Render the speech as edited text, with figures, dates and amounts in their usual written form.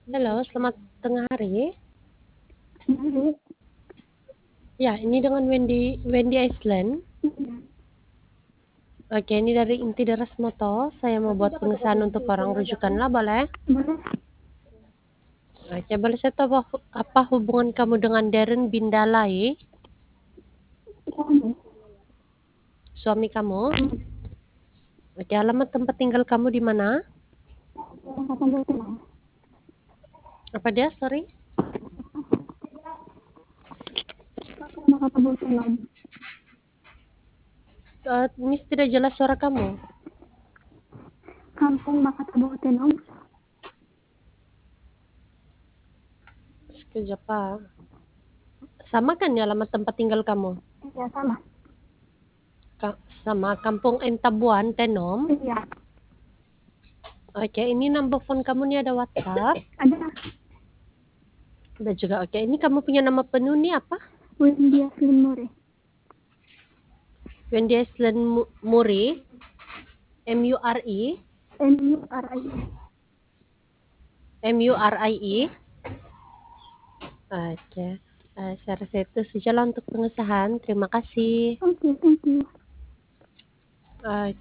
Halo, selamat tengah hari. Iya, Ya, ini dengan Wendy Iceland. Oke, ini dari Inti Deras Moto. Saya mau buat pengesahan untuk orang rujukan lah, boleh? boleh. Oke, boleh saya tahu apa hubungan kamu dengan Darren Bindalai, Suami. suami kamu? Oke, alamat tempat tinggal kamu di mana? Angkatan 26. Apa dia? Sorry. Angkatan 26. Ini tidak jelas suara kamu. Kampung Makatabutenom. Sekejap, Pak. Sama kan ya alamat tempat tinggal kamu? Iya, sama. Sama Kampung Entabuan, Tenom. Iya, Oke, ini number phone kamu nih ada WhatsApp. ada. Ada juga. Oke, ini kamu punya nama penuh nih apa? Windia Slimure. Wendy Iceland Muri, M-U-R-I, MURI. M-U-R-I-E. Oke. Saya rasa itu sajalah untuk pengesahan. Terima kasih. Oke, thank you. Oke.